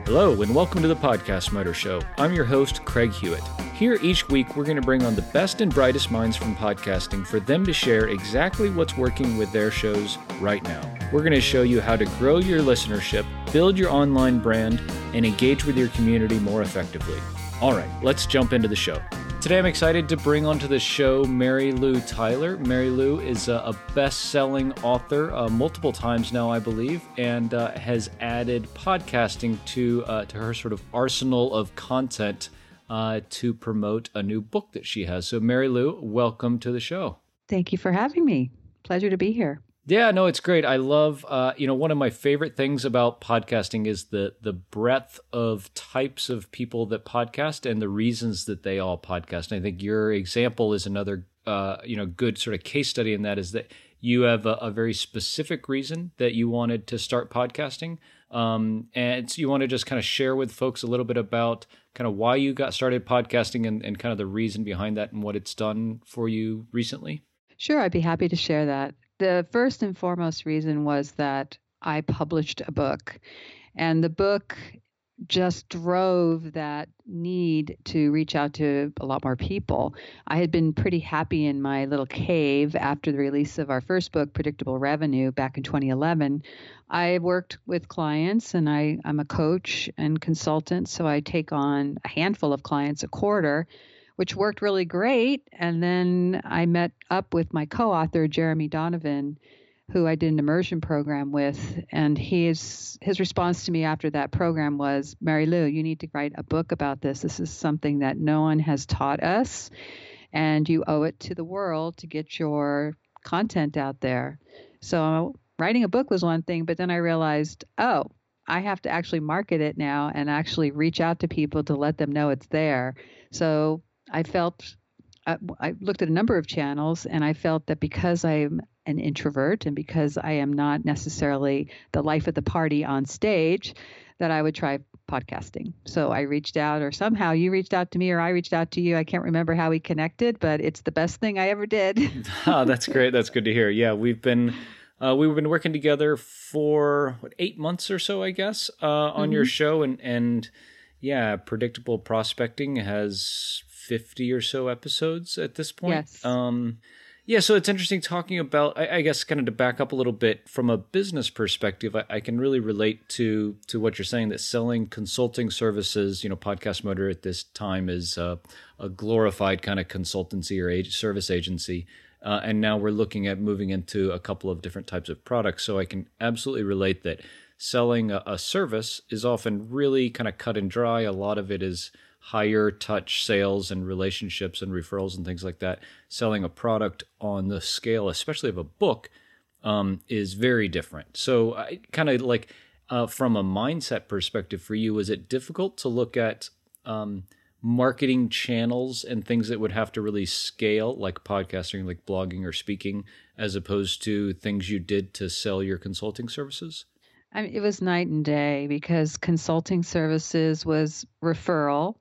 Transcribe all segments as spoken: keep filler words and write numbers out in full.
Hello, and welcome to the Podcast Motor Show. I'm your host, Craig Hewitt. Here each week, we're going to bring on the best and brightest minds from podcasting for them to share exactly what's working with their shows right now. We're going to show you how to grow your listenership, build your online brand, and engage with your community more effectively. All right, let's jump into the show. Today, I'm excited to bring onto the show Mary Lou Tyler. Mary Lou is a, a best-selling author uh, multiple times now, I believe, and uh, has added podcasting to uh, to her sort of arsenal of content uh, to promote a new book that she has. So, Mary Lou, welcome to the show. Thank you for having me. Pleasure to be here. Yeah, no, it's great. I love, uh, you know, one of my favorite things about podcasting is the the breadth of types of people that podcast and the reasons that they all podcast. And I think your example is another, uh, you know, good sort of case study in that is that you have a, a very specific reason that you wanted to start podcasting. Um, and so you want to just kind of share with folks a little bit about kind of why you got started podcasting and, and kind of the reason behind that and what it's done for you recently. Sure, I'd be happy to share that. The first and foremost reason was that I published a book, and the book just drove that need to reach out to a lot more people. I had been pretty happy in my little cave after the release of our first book, Predictable Revenue, back in twenty eleven. I worked with clients, and I, I'm a coach and consultant, so I take on a handful of clients a quarter, which worked really great. And then I met up with my co-author, Jeremy Donovan, who I did an immersion program with. And his, his response to me after that program was, Mary Lou, you need to write a book about this. This is something that no one has taught us, and you owe it to the world to get your content out there. So writing a book was one thing, but then I realized, oh, I have to actually market it now and actually reach out to people to let them know it's there. So I felt, I, I looked at a number of channels, and I felt that because I'm an introvert and because I am not necessarily the life of the party on stage, that I would try podcasting. So I reached out, or somehow you reached out to me, or I reached out to you. I can't remember how we connected, but it's the best thing I ever did. Oh, that's great. That's good to hear. Yeah, we've been uh, we've been working together for what, eight months or so, I guess, uh, on mm-hmm. your show, and and yeah, Predictable Prospecting has fifty or so episodes at this point. Yes. Um, yeah, so it's interesting talking about, I, I guess, kind of to back up a little bit from a business perspective, I, I can really relate to to what you're saying, that selling consulting services, you know, Podcast Motor at this time is uh, a glorified kind of consultancy or age, service agency. Uh, and now we're looking at moving into a couple of different types of products. So I can absolutely relate that selling a, a service is often really kind of cut and dry. A lot of it is higher touch sales and relationships and referrals and things like that. Selling a product on the scale, especially of a book, um, is very different. So I kind of like, uh, from a mindset perspective for you, is it difficult to look at um, marketing channels and things that would have to really scale, like podcasting, like blogging or speaking, as opposed to things you did to sell your consulting services? I mean, it was night and day, because consulting services was referral,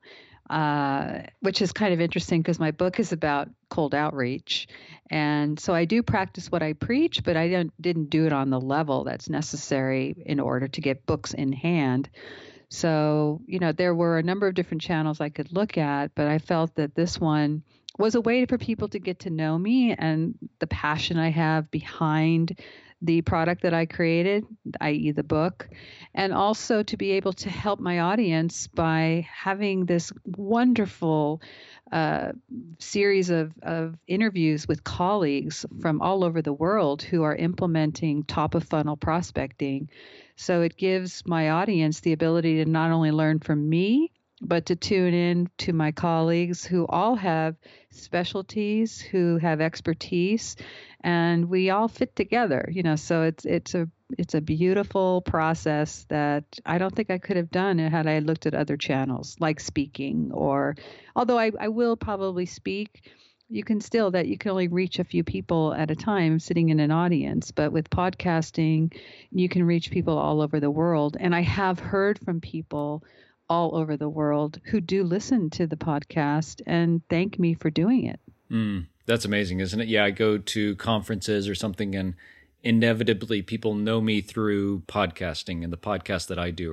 uh, which is kind of interesting because my book is about cold outreach. And so I do practice what I preach, but I didn't, didn't do it on the level that's necessary in order to get books in hand. So, you know, there were a number of different channels I could look at, but I felt that this one was a way for people to get to know me and the passion I have behind the product that I created, that is the book, and also to be able to help my audience by having this wonderful uh, series of, of interviews with colleagues from all over the world who are implementing top of funnel prospecting. So it gives my audience the ability to not only learn from me, but to tune in to my colleagues who all have specialties, who have expertise, and we all fit together, you know, so it's it's a it's a beautiful process that I don't think I could have done had I looked at other channels like speaking, or although I, I will probably speak, you can still that you can only reach a few people at a time sitting in an audience. But with podcasting, you can reach people all over the world. And I have heard from people all over the world who do listen to the podcast and thank me for doing it. Mm, that's amazing, isn't it? Yeah, I go to conferences or something, and inevitably people know me through podcasting, and the podcasts that I do are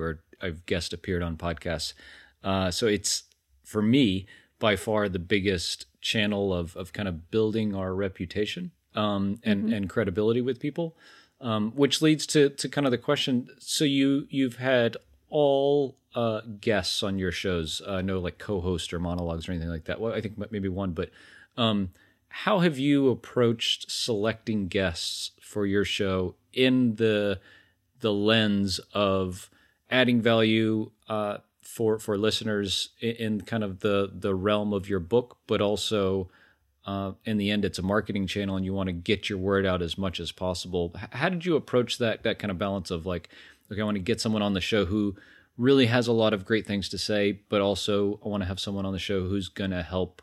I've guest appeared on podcasts. Uh, so it's, for me, by far the biggest channel of of kind of building our reputation um, and mm-hmm. and credibility with people, um, which leads to to kind of the question. So you you've had all uh, guests on your shows, uh, no like co-host or monologues or anything like that. Well, I think maybe one, but um, how have you approached selecting guests for your show in the the lens of adding value uh, for for listeners in, in kind of the the realm of your book, but also uh, in the end, it's a marketing channel, and you want to get your word out as much as possible. H- how did you approach that that kind of balance of like, okay, I want to get someone on the show who really has a lot of great things to say, but also I want to have someone on the show who's going to help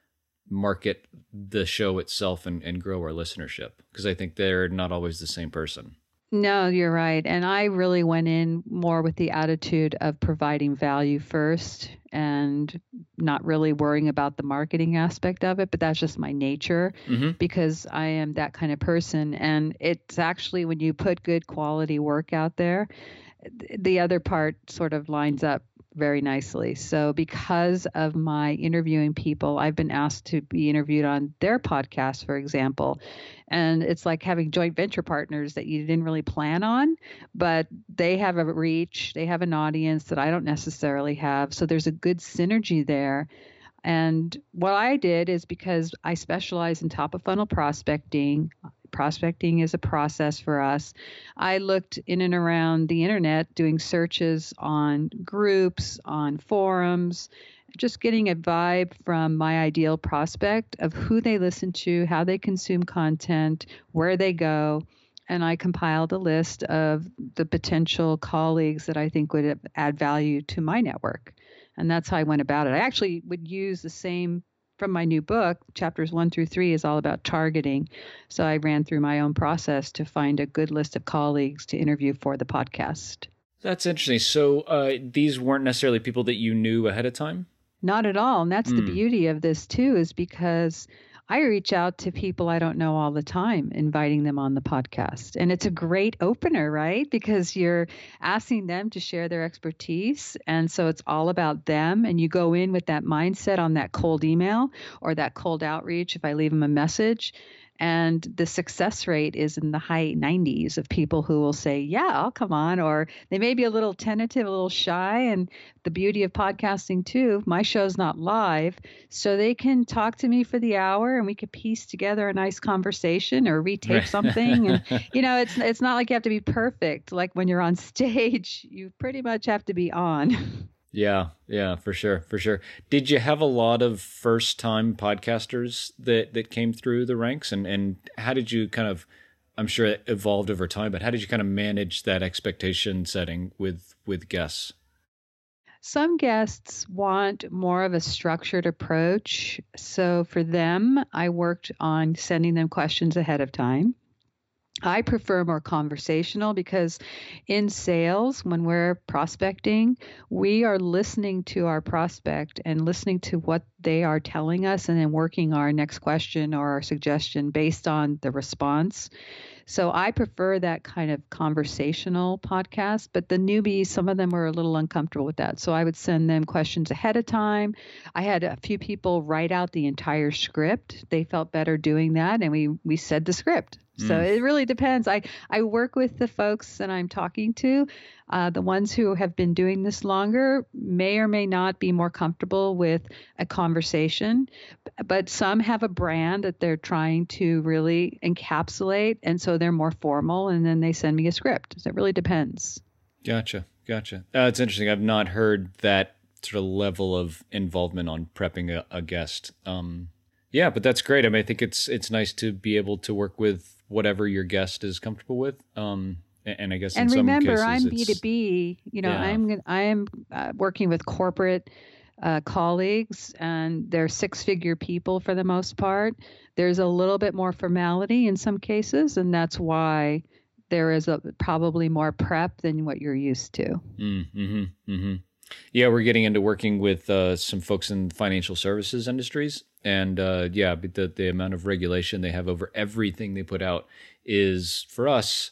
market the show itself and, and grow our listenership? Because I think they're not always the same person. No, you're right. And I really went in more with the attitude of providing value first and not really worrying about the marketing aspect of it. But that's just my nature mm-hmm. because I am that kind of person. And it's actually when you put good quality work out there, the other part sort of lines up very nicely. So because of my interviewing people, I've been asked to be interviewed on their podcast, for example. And it's like having joint venture partners that you didn't really plan on, but they have a reach, they have an audience that I don't necessarily have. So there's a good synergy there. And what I did is because I specialize in top of funnel prospecting, prospecting is a process for us. I looked in and around the internet doing searches on groups, on forums, just getting a vibe from my ideal prospect of who they listen to, how they consume content, where they go. And I compiled a list of the potential colleagues that I think would add value to my network. And that's how I went about it. I actually would use the same from my new book. Chapters one through three is all about targeting. So I ran through my own process to find a good list of colleagues to interview for the podcast. That's interesting. So uh, these weren't necessarily people that you knew ahead of time? Not at all. And that's mm. the beauty of this too, is because I reach out to people I don't know all the time, inviting them on the podcast. And it's a great opener, right? Because you're asking them to share their expertise. And so it's all about them. And you go in with that mindset on that cold email or that cold outreach if I leave them a message. And the success rate is in the high nineties of people who will say, yeah, I'll come on. Or they may be a little tentative, a little shy. And the beauty of podcasting, too, my show's not live. So they can talk to me for the hour and we could piece together a nice conversation or retape something. And, you know, it's it's not like you have to be perfect. Like when you're on stage, you pretty much have to be on. Yeah, yeah, for sure, for sure. Did you have a lot of first-time podcasters that, that came through the ranks? And, and how did you kind of, I'm sure it evolved over time, but how did you kind of manage that expectation setting with, with guests? Some guests want more of a structured approach. So for them, I worked on sending them questions ahead of time. I prefer more conversational because in sales, when we're prospecting, we are listening to our prospect and listening to what they are telling us and then working our next question or our suggestion based on the response. So I prefer that kind of conversational podcast, but the newbies, some of them were a little uncomfortable with that. So I would send them questions ahead of time. I had a few people write out the entire script. They felt better doing that, and we we said the script. So mm. it really depends. I, I work with the folks that I'm talking to. Uh, the ones who have been doing this longer may or may not be more comfortable with a conversation, but some have a brand that they're trying to really encapsulate, and so they're more formal, and then they send me a script. So it really depends. Gotcha, gotcha. Uh, it's interesting. I've not heard that sort of level of involvement on prepping a, a guest. Um, yeah, but that's great. I mean, I think it's it's nice to be able to work with whatever your guest is comfortable with. Um, and I guess in and some remember, cases I'm B two B. You know, yeah. I'm I am uh, working with corporate uh, colleagues, and they're six-figure people for the most part. There's a little bit more formality in some cases, and that's why there is a probably more prep than what you're used to. Mm-hmm, mm-hmm. Yeah, we're getting into working with uh, some folks in financial services industries. And uh, yeah, the, the amount of regulation they have over everything they put out is, for us,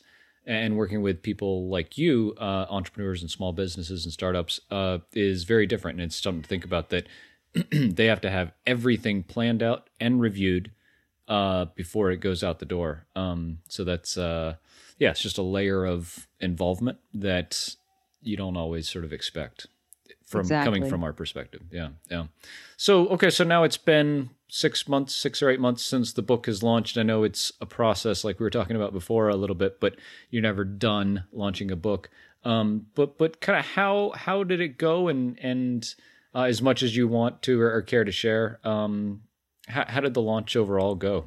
and working with people like you, uh, entrepreneurs and small businesses and startups, uh, is very different. And it's something to think about, that they have to have everything planned out and reviewed uh, before it goes out the door. Um, so that's, uh, yeah, it's just a layer of involvement that you don't always sort of expect from Exactly. coming from our perspective. Yeah. Yeah. So, okay. So now it's been six months, six or eight months since the book has launched. I know it's a process, like we were talking about before a little bit, but you're never done launching a book. Um, but, but kind of how, how did it go? And, and, uh, as much as you want to, or, or care to share, um, how, how did the launch overall go?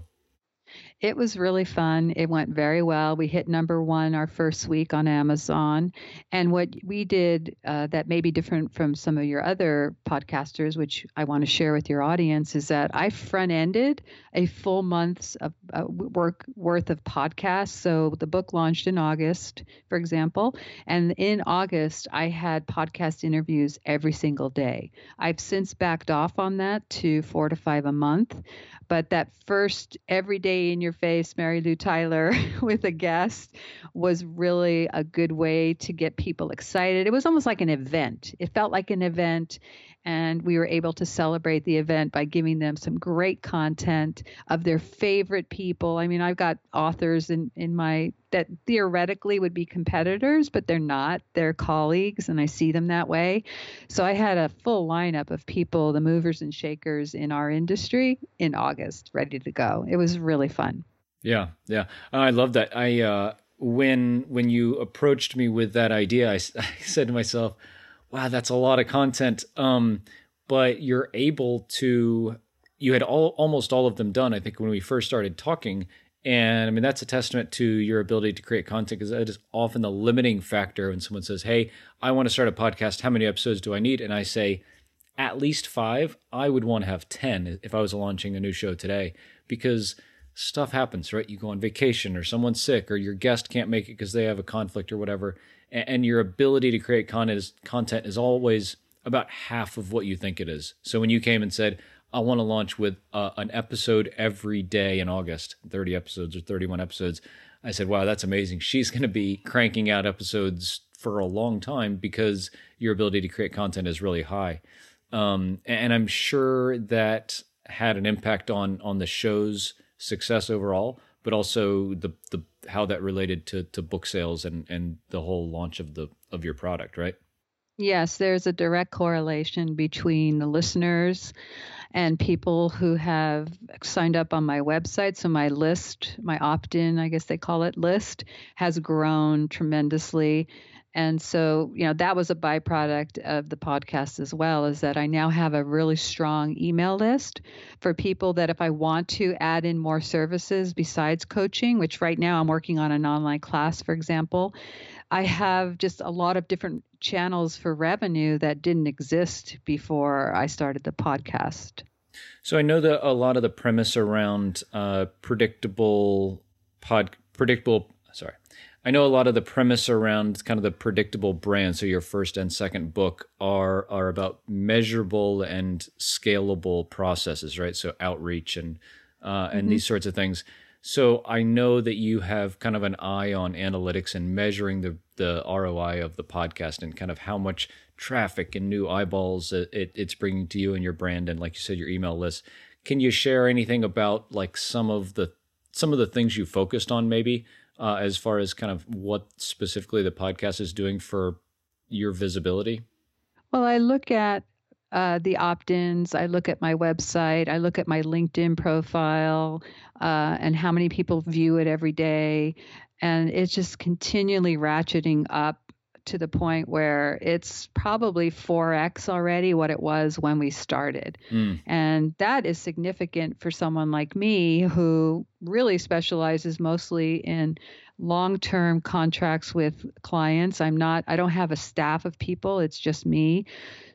It was really fun. It went very well. We hit number one our first week on Amazon. And what we did uh, that may be different from some of your other podcasters, which I want to share with your audience, is that I front ended a full month's of uh, work worth of podcasts. So the book launched in August, for example. And in August, I had podcast interviews every single day. I've since backed off on that to four to five a month. But that first every day in your face, Mary Lou Tyler with a guest was really a good way to get people excited. It was almost like an event. It felt like an event. And we were able to celebrate the event by giving them some great content of their favorite people. I mean, I've got authors in, in my that theoretically would be competitors, but they're not. They're colleagues, and I see them that way. So I had a full lineup of people, the movers and shakers in our industry, in August, ready to go. It was really fun. Yeah, yeah, I love that. I uh, when when you approached me with that idea, I, I said to myself, "Wow, that's a lot of content." Um, but you're able to. You had all almost all of them done, I think, when we first started talking. And I mean, that's a testament to your ability to create content, because that is often the limiting factor when someone says, "Hey, I want to start a podcast. How many episodes do I need?" And I say, at least five. I would want to have ten if I was launching a new show today, because stuff happens, right? You go on vacation, or someone's sick, or your guest can't make it because they have a conflict or whatever. And your ability to create content is, content is always about half of what you think it is. So when you came and said, I want to launch with uh, an episode every day in August, thirty episodes or thirty-one episodes, I said, wow, that's amazing. She's going to be cranking out episodes for a long time, because your ability to create content is really high. Um, and I'm sure that had an impact on on the show's success overall, but also the the how that related to to book sales and and the whole launch of the of your product, right? Yes, there's a direct correlation between the listeners and people who have signed up on my website. So my list, my opt-in, I guess they call it, list, has grown tremendously. And so, you know, that was a byproduct of the podcast as well, is that I now have a really strong email list for people that if I want to add in more services besides coaching, which right now I'm working on an online class, for example, I have just a lot of different channels for revenue that didn't exist before I started the podcast. So I know that a lot of the premise around uh, predictable pod, predictable, sorry, I know a lot of the premise around kind of the predictable brand. So your first and second book are are about measurable and scalable processes, right? So outreach and uh, and mm-hmm. these sorts of things. So I know that you have kind of an eye on analytics and measuring the, the R O I of the podcast and kind of how much traffic and new eyeballs it, it, it's bringing to you and your brand, and like you said, your email list. Can you share anything about like some of the some of the things you focused on, maybe uh, as far as kind of what specifically the podcast is doing for your visibility? Well, I look at Uh, the opt-ins, I look at my website, I look at my LinkedIn profile, uh, and how many people view it every day. And it's just continually ratcheting up to the point where it's probably four x already what it was when we started. Mm. And that is significant for someone like me who really specializes mostly in long-term contracts with clients. I'm not, I don't have a staff of people. It's just me.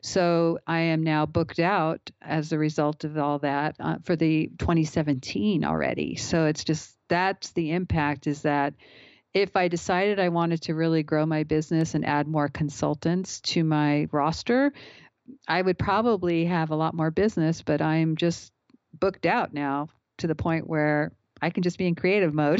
So I am now booked out as a result of all that uh, for the twenty seventeen already. So it's just, that's the impact, is that if I decided I wanted to really grow my business and add more consultants to my roster, I would probably have a lot more business, but I'm just booked out now to the point where I can just be in creative mode.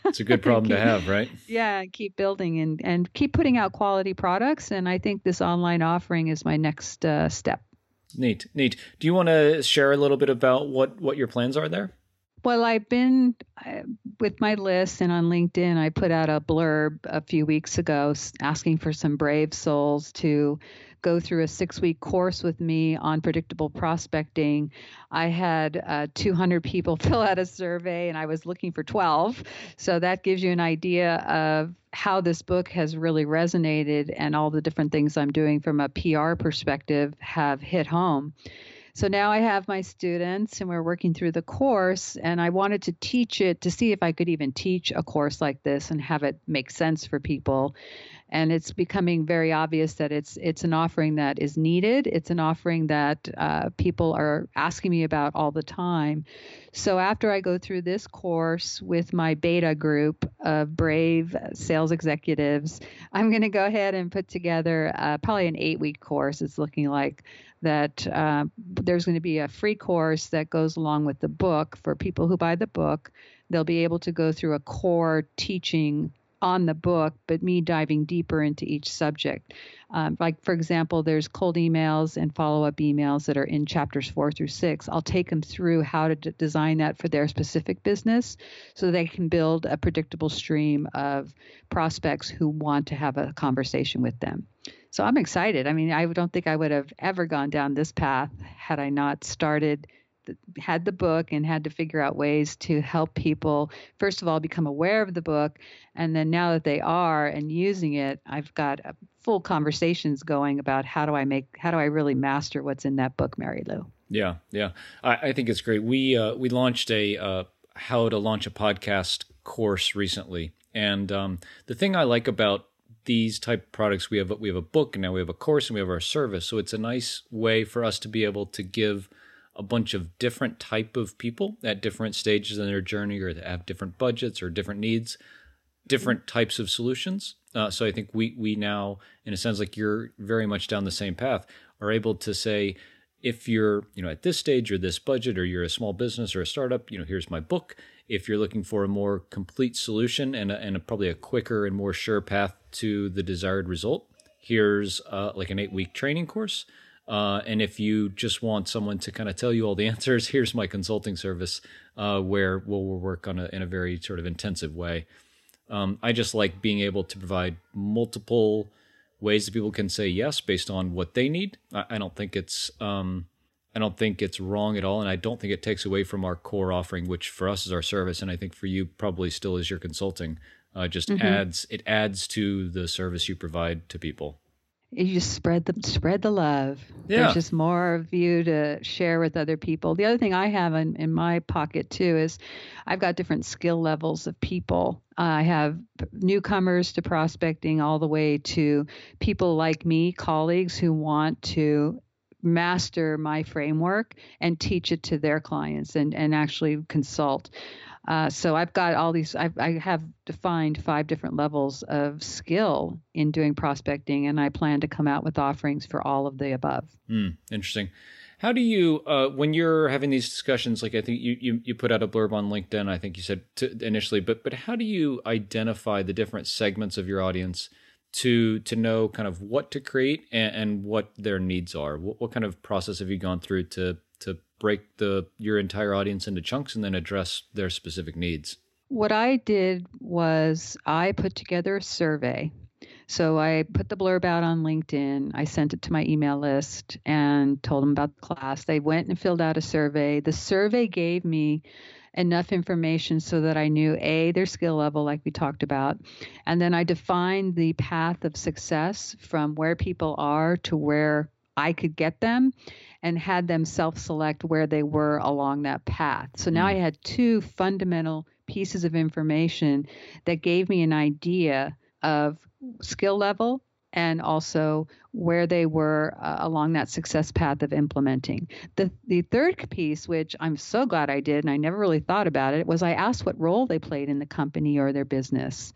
It's a good problem keep, to have, right? yeah, keep building and, and keep putting out quality products. And I think this online offering is my next uh, step. Neat, neat. Do you want to share a little bit about what, what your plans are there? Well, I've been uh, with my list, and on LinkedIn, I put out a blurb a few weeks ago asking for some brave souls to go through a six-week course with me on predictable prospecting. I had uh, two hundred people fill out a survey, and I was looking for twelve. So that gives you an idea of how this book has really resonated, and all the different things I'm doing from a P R perspective have hit home. So now I have my students and we're working through the course, and I wanted to teach it to see if I could even teach a course like this and have it make sense for people. And it's becoming very obvious that it's it's an offering that is needed. It's an offering that uh, people are asking me about all the time. So after I go through this course with my beta group of brave sales executives, I'm going to go ahead and put together uh, probably an eight-week course. It's looking like that uh, there's going to be a free course that goes along with the book for people who buy the book. They'll be able to go through a core teaching on the book, but me diving deeper into each subject. Um, like, for example, there's cold emails and follow-up emails that are in chapters four through six. I'll take them through how to d- design that for their specific business so they can build a predictable stream of prospects who want to have a conversation with them. So I'm excited. I mean, I don't think I would have ever gone down this path had I not started had the book and had to figure out ways to help people, first of all, become aware of the book. And then now that they are and using it, I've got uh, full conversations going about how do I make, how do I really master what's in that book, Mary Lou? Yeah, yeah. I, I think it's great. We uh, we launched a uh, how to launch a podcast course recently. And um, the thing I like about these type of products, we have, we have a book and now we have a course and we have our service. So it's a nice way for us to be able to give a bunch of different type of people at different stages in their journey or that have different budgets or different needs, different types of solutions. Uh, so I think we we now, and it sounds like you're very much down the same path, are able to say, if you're you know at this stage or this budget or you're a small business or a startup, you know here's my book. If you're looking for a more complete solution and a, and a, probably a quicker and more sure path to the desired result, here's uh, like an eight-week training course. Uh, and if you just want someone to kind of tell you all the answers, here's my consulting service uh, where we'll, we'll work on a, in a very sort of intensive way. Um, I just like being able to provide multiple ways that people can say yes based on what they need. I, I don't think it's um, I don't think it's wrong at all, and I don't think it takes away from our core offering, which for us is our service, and I think for you probably still is your consulting. Uh, just mm-hmm. adds it adds to the service you provide to people. You just spread the spread the love. Yeah. There's just more of you to share with other people. The other thing I have in, in my pocket too is I've got different skill levels of people. Uh, I have newcomers to prospecting all the way to people like me, colleagues who want to master my framework and teach it to their clients and, and actually consult. Uh, so I've got all these, I've, I have defined five different levels of skill in doing prospecting, and I plan to come out with offerings for all of the above. Mm, interesting. How do you, uh, when you're having these discussions, like I think you, you, you put out a blurb on LinkedIn, I think you said to initially, but but how do you identify the different segments of your audience to to know kind of what to create and, and what their needs are? What, what kind of process have you gone through to to break the your entire audience into chunks and then address their specific needs? What I did was I put together a survey. So I put the blurb out on LinkedIn. I sent it to my email list and told them about the class. They went and filled out a survey. The survey gave me enough information so that I knew, A, their skill level, like we talked about. And then I defined the path of success from where people are to where I could get them, and had them self-select where they were along that path. So now mm. I had two fundamental pieces of information that gave me an idea of skill level and also where they were uh, along that success path of implementing. The the third piece, which I'm so glad I did, and I never really thought about it, was I asked what role they played in the company or their business.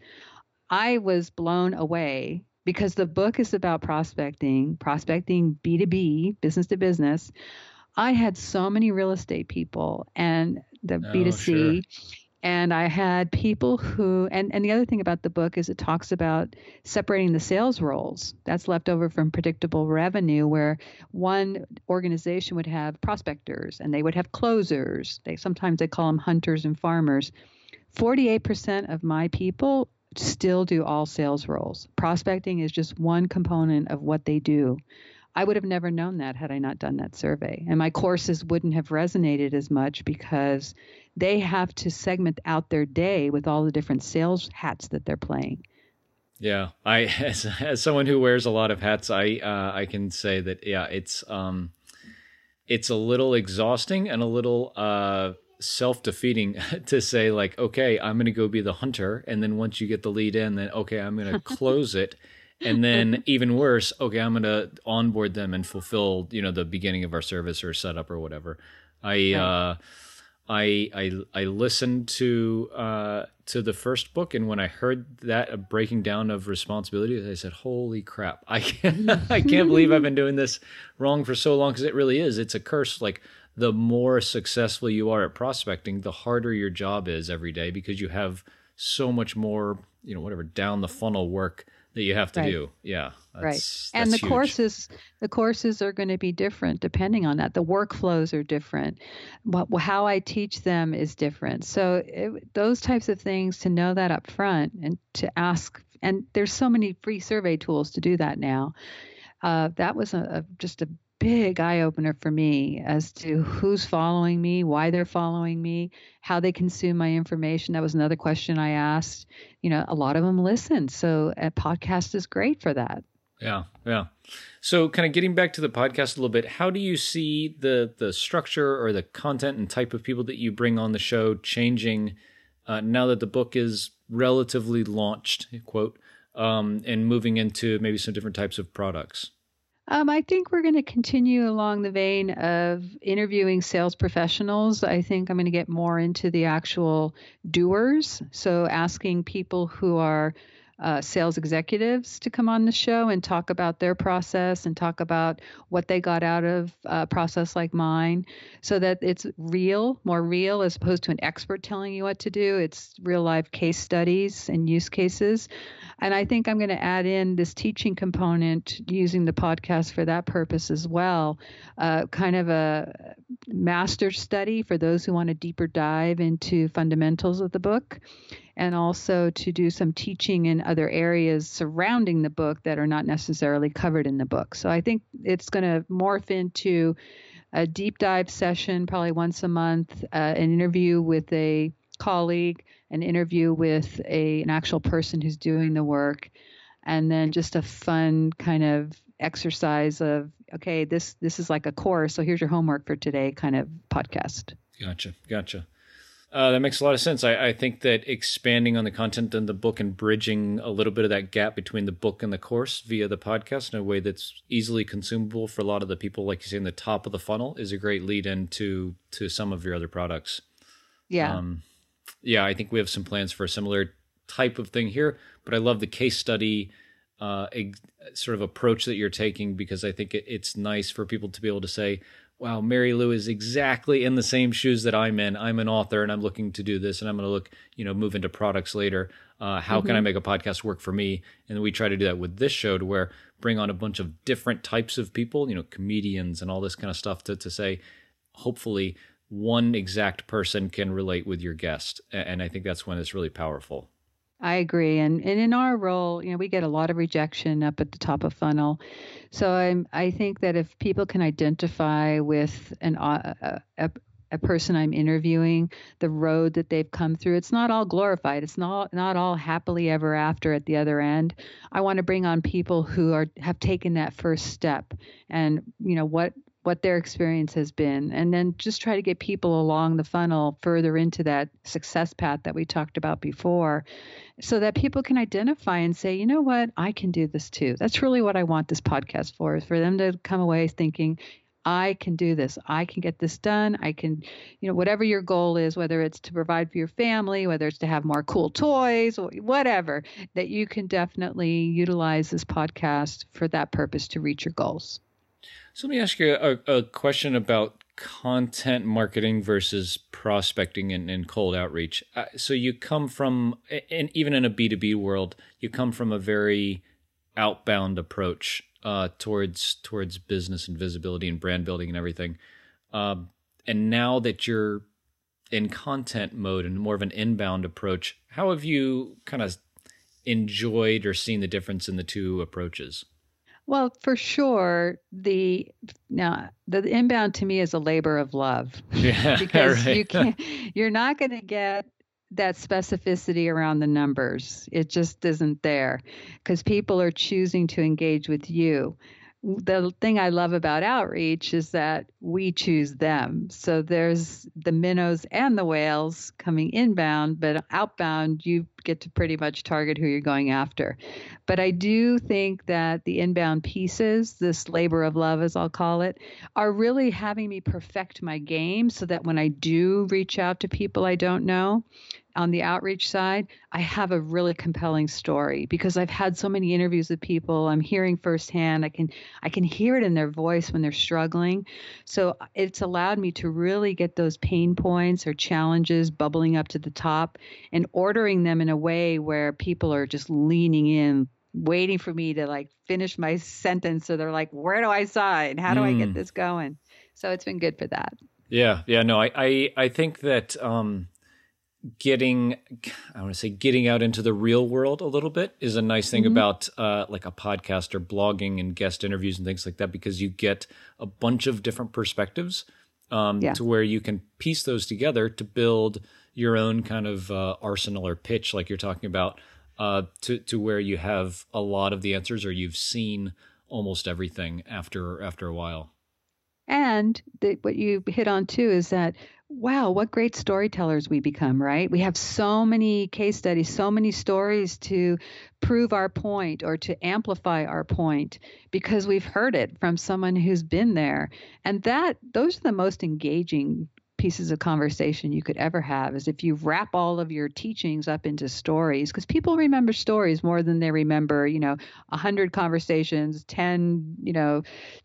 I was blown away because the book is about prospecting, prospecting B two B, business to business. I had so many real estate people and the oh, B two C. Sure. And I had people who, and, and the other thing about the book is it talks about separating the sales roles. That's left over from predictable revenue, where one organization would have prospectors and they would have closers. They sometimes they call them hunters and farmers. forty-eight percent of my people still do all sales roles. Prospecting is just one component of what they do. I would have never known that had I not done that survey. And my courses wouldn't have resonated as much because they have to segment out their day with all the different sales hats that they're playing. Yeah, I as, as someone who wears a lot of hats, I uh, I can say that yeah, it's um, it's a little exhausting and a little uh, self-defeating to say like, okay, I'm going to go be the hunter, and then once you get the lead in, then okay, I'm going to close it. And then even worse, okay, I'm going to onboard them and fulfill, you know, the beginning of our service or setup or whatever. I, right. uh, I, I, I listened to, uh, to the first book. And when I heard that uh, breaking down of responsibilities, I said, holy crap, I can't, I can't believe I've been doing this wrong for so long. Cause it really is. It's a curse. Like the more successful you are at prospecting, the harder your job is every day because you have so much more, you know, whatever down the funnel work that you have to right. do. Yeah. That's, right. That's and the huge. courses, the courses are going to be different depending on that. The workflows are different. But how I teach them is different. So it, those types of things, to know that up front and to ask, and there's so many free survey tools to do that now. Uh, that was a, a just a big eye opener for me as to who's following me, why they're following me, how they consume my information. That was another question I asked. You know, a lot of them listen. So a podcast is great for that. Yeah. Yeah. So kind of getting back to the podcast a little bit, how do you see the, the structure or the content and type of people that you bring on the show changing uh, now that the book is relatively launched, quote, um, and moving into maybe some different types of products? Um, I think we're going to continue along the vein of interviewing sales professionals. I think I'm going to get more into the actual doers. So asking people who are uh, sales executives to come on the show and talk about their process and talk about what they got out of a process like mine, so that it's real, more real, as opposed to an expert telling you what to do. It's real life case studies and use cases. And I think I'm going to add in this teaching component using the podcast for that purpose as well. Uh, kind of a master study for those who want a deeper dive into fundamentals of the book, and also to do some teaching in other areas surrounding the book that are not necessarily covered in the book. So I think it's going to morph into a deep dive session, probably once a month, uh, an interview with a colleague, an interview with a an actual person who's doing the work, and then just a fun kind of exercise of, okay, this this is like a course, so here's your homework for today kind of podcast. Gotcha. Gotcha. Uh, that makes a lot of sense. I, I think that expanding on the content in the book and bridging a little bit of that gap between the book and the course via the podcast in a way that's easily consumable for a lot of the people, like you say, in the top of the funnel is a great lead into to some of your other products. Yeah. Um, yeah, I think we have some plans for a similar type of thing here, but I love the case study uh, ex- sort of approach that you're taking, because I think it, it's nice for people to be able to say, wow, Mary Lou is exactly in the same shoes that I'm in. I'm an author and I'm looking to do this, and I'm going to look, you know, move into products later. Uh, how mm-hmm. can I make a podcast work for me? And we try to do that with this show, to where bring on a bunch of different types of people, you know, comedians and all this kind of stuff to, to say, hopefully one exact person can relate with your guest. And I think that's when it's really powerful. I agree. And and in our role, you know, we get a lot of rejection up at the top of funnel. So I'm, I think that if people can identify with an a, a, a person I'm interviewing, the road that they've come through, it's not all glorified. It's not not all happily ever after at the other end. I want to bring on people who are have taken that first step, and, you know, what what their experience has been, and then just try to get people along the funnel further into that success path that we talked about before, so that people can identify and say, you know what, I can do this too. That's really what I want this podcast for, is for them to come away thinking, I can do this. I can get this done. I can, you know, whatever your goal is, whether it's to provide for your family, whether it's to have more cool toys, whatever, that you can definitely utilize this podcast for that purpose to reach your goals. So let me ask you a, a question about content marketing versus prospecting and, and cold outreach. Uh, so you come from, and even in a B two B world, you come from a very outbound approach uh, towards towards business and visibility and brand building and everything. Um, and now that you're in content mode and more of an inbound approach, how have you kind of enjoyed or seen the difference in the two approaches? Well, for sure, the now the inbound to me is a labor of love. Yeah, because right. you can't, you're not going to get that specificity around the numbers. It just isn't there because people are choosing to engage with you. The thing I love about outreach is that we choose them. So there's the minnows and the whales coming inbound, but outbound, you get to pretty much target who you're going after. But I do think that the inbound pieces, this labor of love, as I'll call it, are really having me perfect my game so that when I do reach out to people I don't know, on the outreach side, I have a really compelling story because I've had so many interviews with people. I'm hearing firsthand. I can I can hear it in their voice when they're struggling. So it's allowed me to really get those pain points or challenges bubbling up to the top and ordering them in a way where people are just leaning in, waiting for me to like finish my sentence. So they're like, where do I sign? How do mm. I get this going? So it's been good for that. Yeah. Yeah. No, I, I, I think that, um, getting, I want to say getting out into the real world a little bit is a nice thing mm-hmm. about uh, like a podcast or blogging and guest interviews and things like that, because you get a bunch of different perspectives um, yeah. to where you can piece those together to build your own kind of uh, arsenal or pitch, like you're talking about, uh, to, to where you have a lot of the answers or you've seen almost everything after, after a while. And the, what you hit on too is that, wow, what great storytellers we become, right? We have so many case studies, so many stories to prove our point or to amplify our point because we've heard it from someone who's been there. And that those are the most engaging pieces of conversation you could ever have, is if you wrap all of your teachings up into stories, because people remember stories more than they remember, you know, a hundred conversations, ten, you know,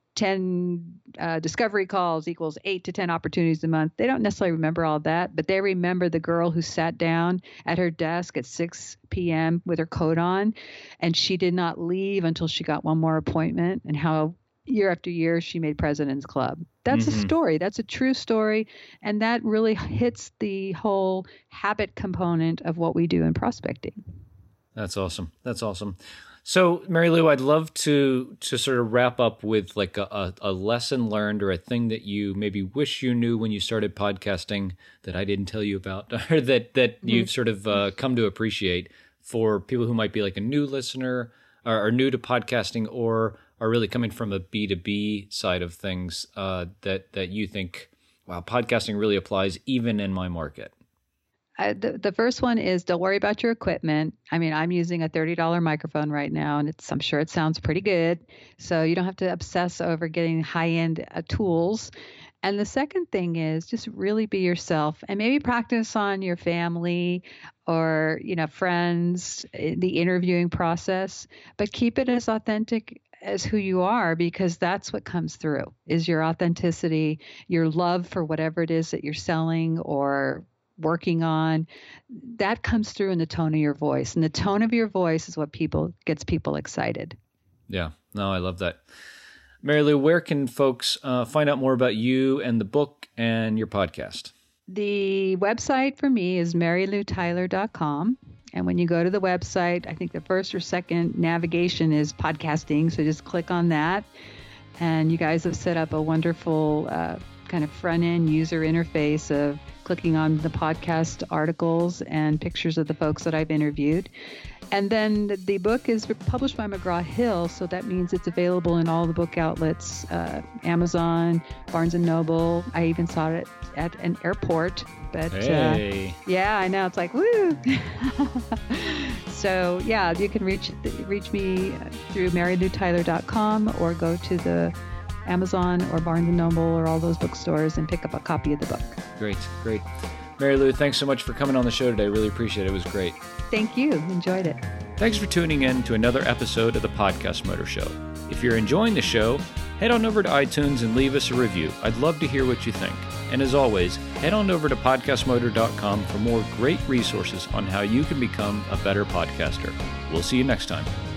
ten uh, discovery calls equals eight to ten opportunities a month. They don't necessarily remember all that, but they remember the girl who sat down at her desk at six p.m. with her coat on, and she did not leave until she got one more appointment, and how year after year she made President's Club. That's mm-hmm. a story. That's a true story. And that really hits the whole habit component of what we do in prospecting. That's awesome. That's awesome. So, Mary Lou, I'd love to to sort of wrap up with like a, a lesson learned or a thing that you maybe wish you knew when you started podcasting that I didn't tell you about, or that, that mm-hmm. you've sort of uh, come to appreciate for people who might be like a new listener or, or new to podcasting, or are really coming from a B two B side of things uh, that, that you think, wow, podcasting really applies even in my market. Uh, the, the first one is don't worry about your equipment. I mean, I'm using a thirty dollars microphone right now, and it's I'm sure it sounds pretty good. So you don't have to obsess over getting high-end uh, tools. And the second thing is just really be yourself and maybe practice on your family or, you know, friends, the interviewing process, but keep it as authentic as who you are, because that's what comes through is your authenticity, your love for whatever it is that you're selling or working on. That comes through in the tone of your voice, and the tone of your voice is what people gets people excited. Yeah, no, I love that. Mary Lou, where can folks uh, find out more about you and the book and your podcast? The website for me is mary lou tyler dot com. And when you go to the website, I think the first or second navigation is podcasting. So just click on that. And you guys have set up a wonderful uh, kind of front-end user interface of clicking on the podcast articles and pictures of the folks that I've interviewed. And then the book is published by McGraw-Hill, so that means it's available in all the book outlets, uh, Amazon, Barnes and Noble. I even saw it at an airport. But hey. uh, yeah, I know. It's like, woo! So yeah, you can reach reach me through mary lou tyler dot com or go to the Amazon or Barnes and Noble or all those bookstores and pick up a copy of the book. Great, great. Mary Lou, thanks so much for coming on the show today. Really appreciate it. It was great. Thank you. Enjoyed it. Thanks for tuning in to another episode of the Podcast Motor Show. If you're enjoying the show, head on over to iTunes and leave us a review. I'd love to hear what you think. And as always, head on over to podcast motor dot com for more great resources on how you can become a better podcaster. We'll see you next time.